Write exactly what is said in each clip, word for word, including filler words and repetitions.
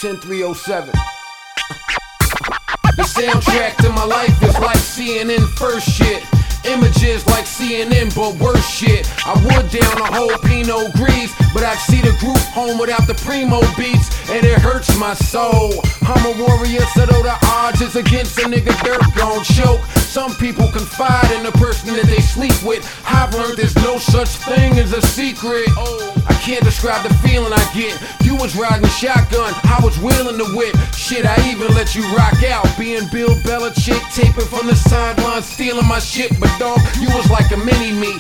ten three oh seven. The soundtrack to my life is like C N N first shit. Images like C N N, but worse shit. I would down a whole Pinot Gris, but I see the group home without the primo beats, and it hurts my soul. I'm a warrior, so though the odds is against a nigga, dirt gon' choke. Some people confide in the person that they sleep with. I've learned there's no such thing as a secret. I can't describe the feeling I get. You was riding shotgun, I was wheeling the whip. Shit, I even let you rock out. Being Bill Belichick, taping from the sideline, stealing my shit. But dog, you was like a mini-me.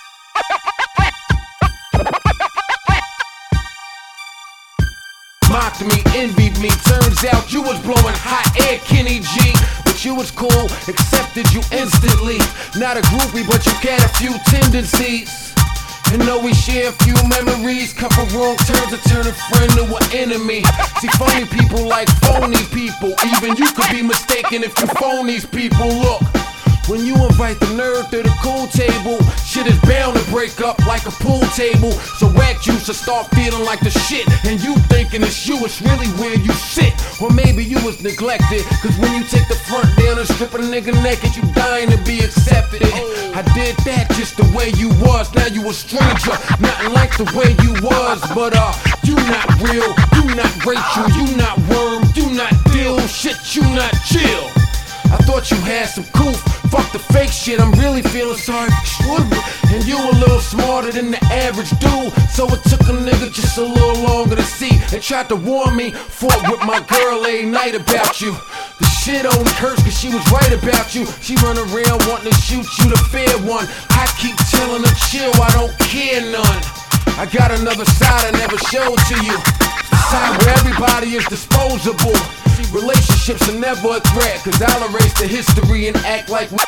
Mocked me, envied me. Turns out you was blowing hot air, Kenny G. But you was cool, accepted you instantly. Not a groupie, but you had a few tendencies. And though we share a few memories, couple wrong turns to turn a friend to an enemy. See, phony people like phony people. Even you could be mistaken if you phone these people. Look, when you invite the nerd to the cool table, shit is bound to break up like a pool table. So whack juice will start feeling like the shit, and you thinking it's you, it's really where you sit. Or maybe you was neglected, cause when you take the front down and strip a nigga naked, you dying to be accepted. I did that just the way you was. Now you a stranger, nothing like the way you was. But uh, you not real, you not Rachel, you not Worm, you not Dill, shit, you not chill. I thought you had some coof, fuck the fake shit, I'm really feeling sorry for you. And you a little smarter than the average dude, so it took a nigga just a little longer to see. They tried to warn me, fought with my girl every night about you. The shit only hurts cause she was right about you. She run around wanting to shoot you, the fair one. I keep telling her chill, I don't care none. I got another side I never showed to you. The side where everybody is disposable. Relationships are never a threat, cause I'll erase the history and act like we.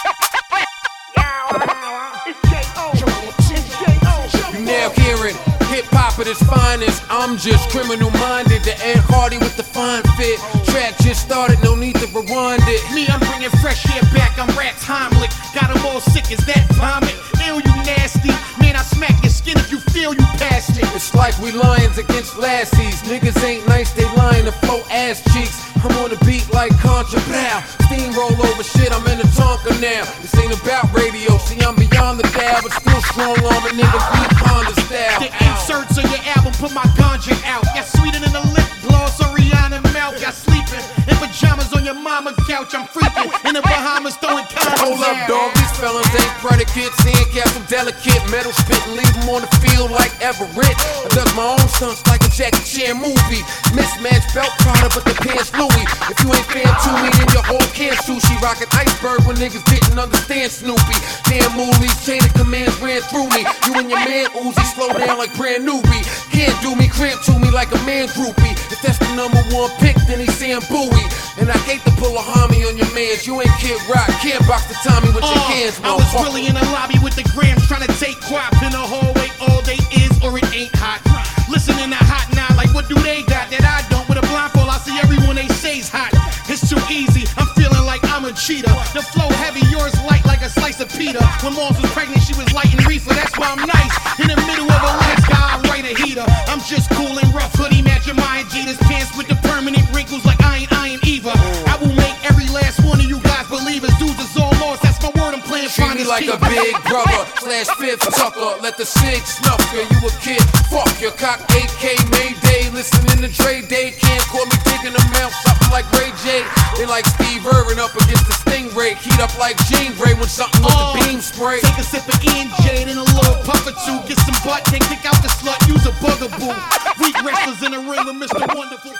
You now hear it, hip hop at its finest. I'm just criminal minded, the Ed Hardy with the fine fit. Track just started, no need to rewind it. Me, I'm bringing fresh air back, I'm Rats Heimlich. Got them all sick, is that vomit? Ew, you nasty. Man, I smack your skin if you feel you passed it. It's like we lions against lassies. Niggas ain't nice, they lying to flow ass cheeks. I'm on the beat like Contra Brow. Steamroll over shit, I'm in the Tonka now. This ain't about radio, see I'm beyond the dial, but still strong arm a nigga beat Honda style. The inserts on your album put my ganja out. Got sweeter than a lip gloss or Rihanna mouth. Got sleeping in pajamas on your mama's couch. I'm freaking in the Bahamas throwing condoms. Hold up, dog, these fellas ain't predicates. Sandcastle delicate, metal spitting, leave them on the field like Everett. I dug my own stunts like a Jackie Chan movie. Mismatched belt product, but the pants Louis. If you ain't fan to me, then your whole can sushi. Rockin' iceberg when niggas didn't understand Snoopy. Damn movies, chain of commands ran through me. You and your man Uzi slow down like brand newbie. Can't do me, cramp to me like a man groupie. If that's the number one pick, then he's saying Bowie. And I hate to pull a homie on your mans. You ain't Kid Rock, can't box the Tommy with your uh, hands, I was really in the lobby with the grams, trying to take guap in the hallway. All they is or it ain't hot. Listening to Hot Nine, like what do they got that I don't? With a blindfold, I see everyone they say's hot. It's too easy, I'm feeling like I'm a cheater. The flow heavy, yours light like a slice of pita. When Moms was pregnant, she was light and reefer. That's why I'm nice. In the middle of Alaska, I write a heater. I'm just cool and rough, hoodie matching my Adidas pants with the permanent wrinkles like I ain't I ain't Eva. I will make every last one of you guys believers. Dudes is all lost, that's my word. I'm playing. Treat me like a big brother slash fifth tucker. Let the sig snuff you. You a kid, fuck your cock. A K Mayday, listening to Dre Day. Can't call me digging them out, something like Ray J. They like Steve Irwin up against the Stingray. Heat up like Jean Grey when something with uh, the beam spray. Take a sip of E and J, then a little puff or two. Get some butt, then kick out the slut, use a bugaboo. Weak wrestlers in the ring with Mister Wonderful.